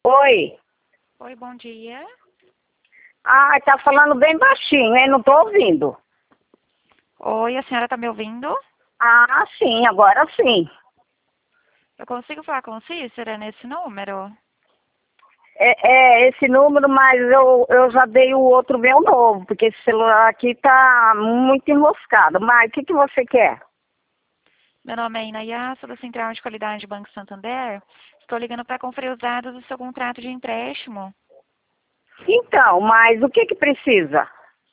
Oi. Oi, bom dia. Ah, tá falando bem baixinho, hein? Não tô ouvindo. Oi, a senhora tá me ouvindo? Ah, sim, agora sim. Eu consigo falar com Cícera nesse número? É esse número, mas eu já dei o outro meu novo, porque esse celular aqui tá muito enroscado. Mas o que você quer? Meu nome é Inaya, sou da Central de Qualidade do Banco Santander. Estou ligando para conferir os dados do seu contrato de empréstimo. Então, mas o que precisa?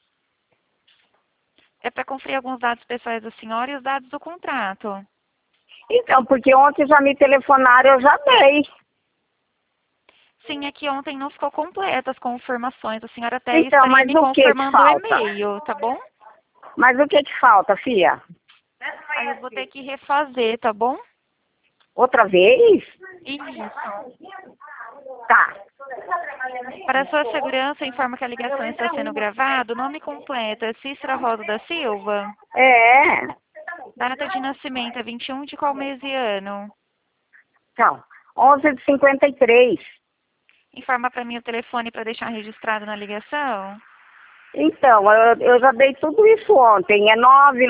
É para conferir alguns dados pessoais da senhora e os dados do contrato. Então, porque ontem já me telefonaram, eu já dei. Sim, aqui ontem não ficou completa as confirmações. A senhora até Então, estaria mas me o que confirmando o falta? e-mail, tá bom? Mas o que falta, filha? Aí eu vou ter que refazer, tá bom? Outra vez? Isso. Tá. Para sua segurança, informa que a ligação está sendo gravada. O nome completo é Cícera Rosa da Silva. É. Data de nascimento é 21 de qual mês e ano? Então, 11 de 53. Informa para mim o telefone para deixar registrado na ligação. Então, eu já dei tudo isso ontem. É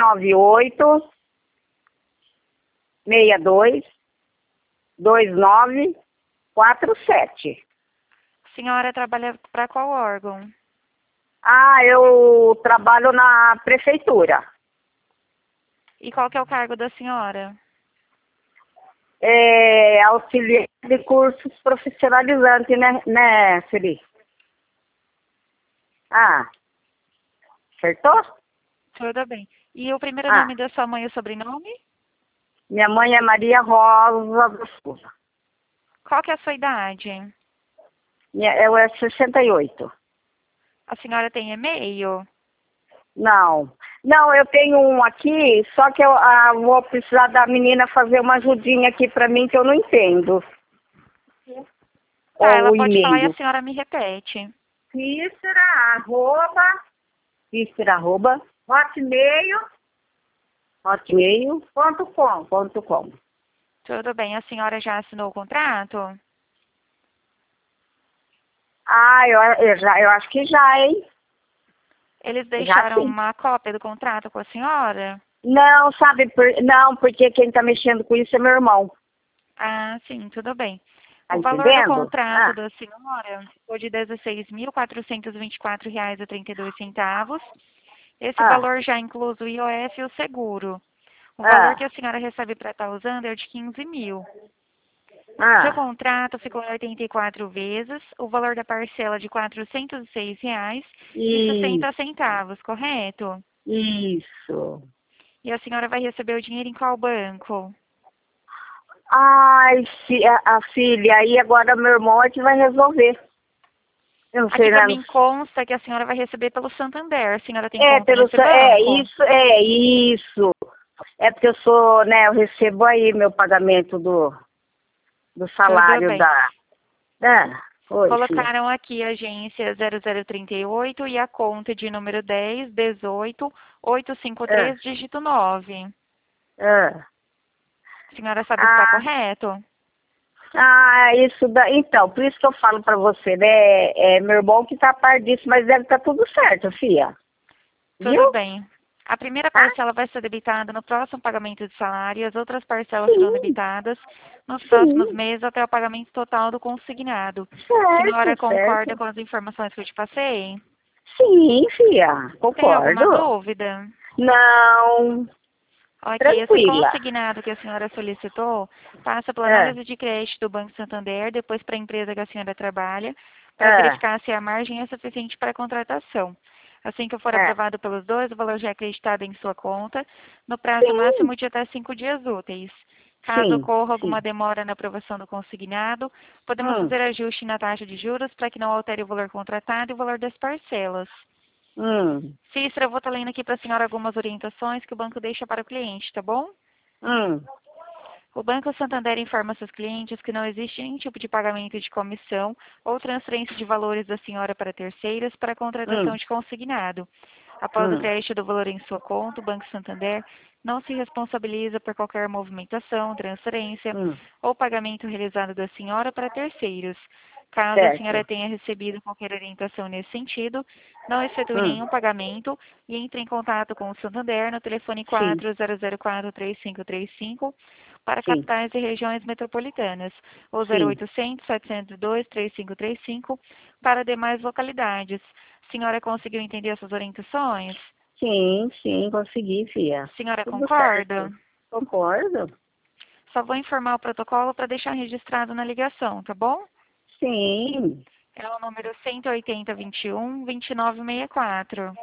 998-62-2947. A senhora trabalha para qual órgão? Ah, eu trabalho na prefeitura. E qual que é o cargo da senhora? É auxiliar de cursos profissionalizantes, né, Felipe? Ah, acertou? Tudo bem. E o primeiro Ah, nome da sua mãe e o sobrenome? minha mãe é Maria Rosa do Souza. Qual que é a sua idade? Eu é 68. A senhora tem e-mail? Não. Não, eu tenho um aqui, só que eu vou precisar da menina fazer uma ajudinha aqui pra mim que eu não entendo. Tá, Ou ela o pode falar e a e-mail. senhora me repete. Cícera, arroba, hotmail.com. Tudo bem. A senhora já assinou o contrato? Ah, eu acho que já, hein? Eles Já deixaram sim. uma cópia do contrato com a senhora? Não, sabe, não, porque quem tá mexendo com isso é meu irmão. Ah, sim, tudo bem. Tá O valor do entendendo? contrato Ah, da senhora foi de R$ 16.424,32. Esse ah, valor já inclui o IOF e o seguro. O valor que ah, a senhora recebe para estar usando é de 15 mil. Seu ah. contrato ficou em 84 vezes, o valor da parcela de R$ 406,60, Isso, correto? isso. E a senhora vai receber o dinheiro em qual banco? Ai, a filha, aí agora meu irmão é que vai resolver. Eu não Aqui sei, para né? mim consta que a senhora vai receber pelo Santander. A senhora tem É, conta nesse é banco? isso, é isso. É porque eu sou, né, eu recebo aí meu pagamento do Tudo salário bem. da... Ah, oi, filha. Colocaram aqui a agência 0038 e a conta de número 10, 18, Ah, 853, dígito 9. ah. A senhora sabe se está Ah, correto? isso então, por isso que eu falo pra você, né? É meu irmão que tá a par disso, mas deve estar tudo certo, filha. Viu? Tudo bem. A primeira Tá? parcela vai ser debitada no próximo pagamento de salário e as outras parcelas serão Sim, debitadas nos próximos sim. meses até o pagamento total do consignado. A senhora Certo, concorda certo. com as informações que eu te passei? Sim, filha, Tem alguma concordo. dúvida? Não, Ok, esse tranquila. consignado que a senhora solicitou passa pela Ah, análise de crédito do Banco Santander, depois para a empresa que a senhora trabalha, para ah, verificar se a margem é suficiente para a contratação. Assim que for ah. aprovado pelos dois, o valor já é acreditado em sua conta, no prazo Sim, máximo de até 5 dias úteis. Caso sim, ocorra alguma sim. demora na aprovação do consignado, podemos Hum, fazer ajuste na taxa de juros para que não altere o valor contratado e o valor das parcelas. hum, Cícera, eu vou estar lendo aqui para a senhora algumas orientações que o banco deixa para o cliente, tá bom? hum, O Banco Santander informa seus clientes que não existe nenhum tipo de pagamento de comissão ou transferência de valores da senhora para terceiros para a contratação hum, de consignado. Após o hum, crédito do valor em sua conta, o Banco Santander não se responsabiliza por qualquer movimentação, transferência hum, ou pagamento realizado da senhora para terceiros. Caso a senhora certo. tenha recebido qualquer orientação nesse sentido, não efetue Hum, nenhum pagamento e entre em contato com o Santander no telefone sim, 4004-3535 para sim, capitais e regiões metropolitanas, ou sim. 0800-702-3535 para demais localidades. Senhora conseguiu entender essas orientações? Sim, sim, consegui, filha. Senhora Tudo concorda? certo. Concordo? Só vou informar o protocolo para deixar registrado na ligação, tá bom? Sim. É o número 180-21-2964.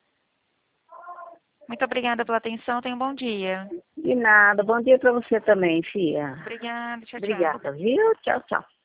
Muito obrigada pela atenção, tenha um bom dia. De nada. Bom dia para você também, filha. Obrigada, tchau, tchau. Obrigada, viu? Tchau, tchau.